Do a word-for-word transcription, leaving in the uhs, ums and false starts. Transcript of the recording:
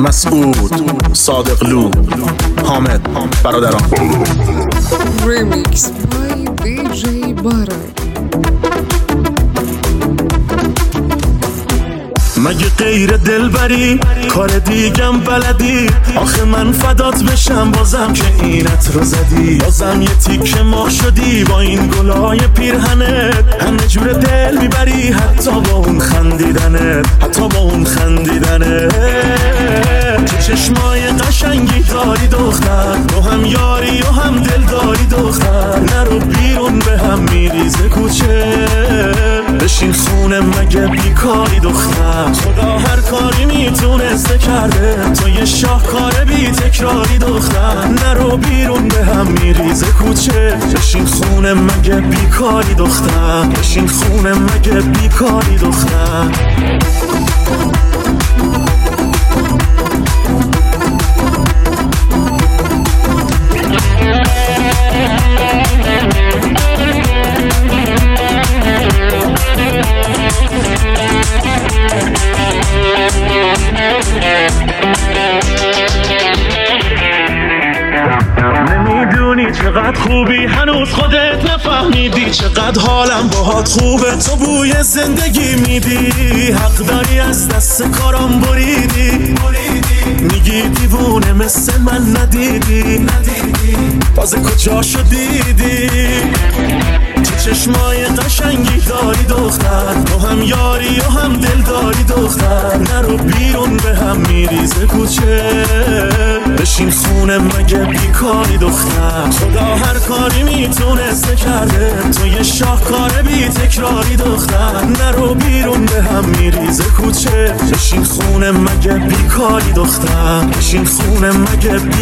مسعود، صادقلو، حامد، برادران. Remix by دی جی Barak. مگه غیر دلبری کار دیگم بلدی؟ آخه من فدات بشم بازم که اینت رو زدی. بازم یه تیکه ماه شدی با این گلای پیرهنت. همه جور دل میبری حتی با اون خندیدنت، حتی با اون خندیدنت. چه چشمای قشنگی داری دختر، تو هم یاری و هم دل داری دختر. نرو بیرون به هم میریزه کوچه، بشین خونه مگه بیکاری دختر. خدا هر کاری میتونسته کرده، تو یه شاهکار بی تکراری دختر. نرو بیرون به هم میریزه کوچه، بشین خونه مگه بیکاری دختر. بشین خونه مگه بیکاری دختر. نمیدونی چقدر خوبی، هنوز خودت نفهمیدی چقدر حالم باهات خوبه. تو بوی زندگی میدی، حق داری از دست کارم بریدی. میگی دیوونه مثل من ندیدی، تازه کجاشو دیدی؟ چه چشمای قشنگی داری دختر، تو هم یاری و هم دل داری دختر. نرو بیرون به هم میریزه کوچه، بشین خونه مگه بیکاری دختر. خدا هر کاری میتونسته کرده، تو یه شاهکار بی تکراری دختر. نرو بیرون به هم میریزه کوچه، بشین خونه مگه بیکاری دختر. بشین خونه مگه بی